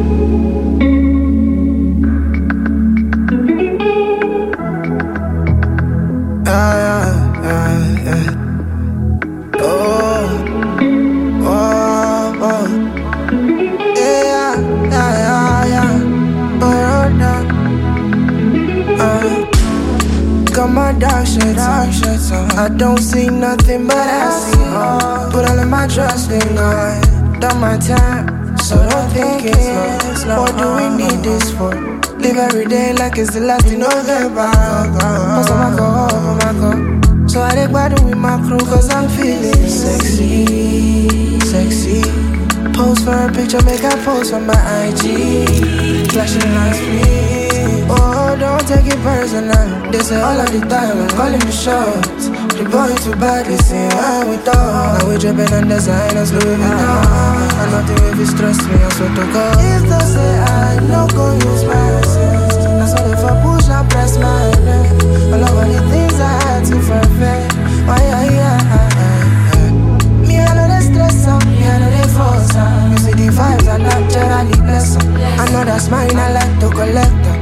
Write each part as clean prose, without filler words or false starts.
Got my dark shades on. I don't see nothing but I see all. Put all of my trust in God. Done my time, so don't think it's long. What do we need this for? Live every day like it's the last in November. Most of my go, so I take battle with my crew cause I'm feeling sexy, sexy. Post for a picture, make a post on my IG. Flashing lights free. Oh, don't take it personal. They say all of the time, I'm calling the shots. The boy too bad, they say how we talk. Now we dripping on designers, Louis Vuitton. And nothing if you stress me, I swear to God. If they say I no go use my assist, that's why if I push, I press my neck. All over the things I had to perfect. Oh yeah. Me, I know they stress up, me, I know they force up. You see the vibes are naturally blessed. I know that's mine, I like to collect them.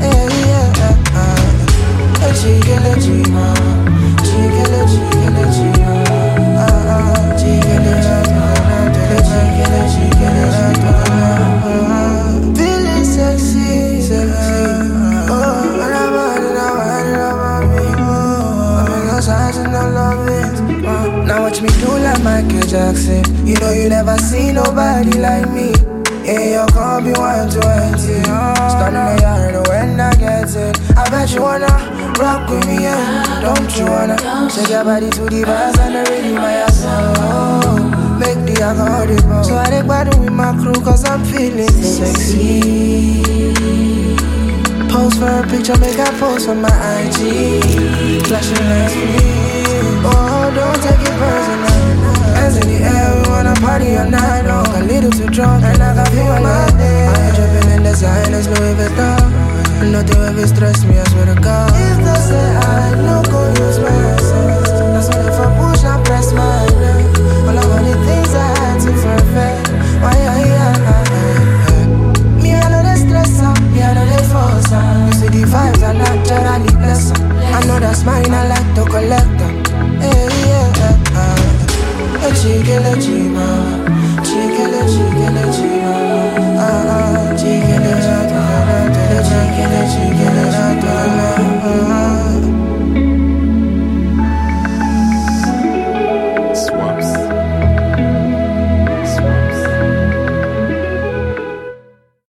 Feeling sexy, sexy. Now watch me do like Michael Jackson. You know you never see nobody like me. Yeah, you can't be 120. Standing in the yard when I get it. I bet you wanna rock with me, yeah. Don't you wanna shake your body to the bass and the rhythm of your soul. Make the alcohol. So I take battle with my crew cause I'm feeling sexy. Post for a picture, make a post on my IG. Flashing lights free. Oh, don't take it personal. Hands in the air, we wanna party all night long. A little too drunk and I got feel my day. I ain't dripping in designers, Louis Vuitton. Nothing ever stress me, I swear to God. If they say I no go use my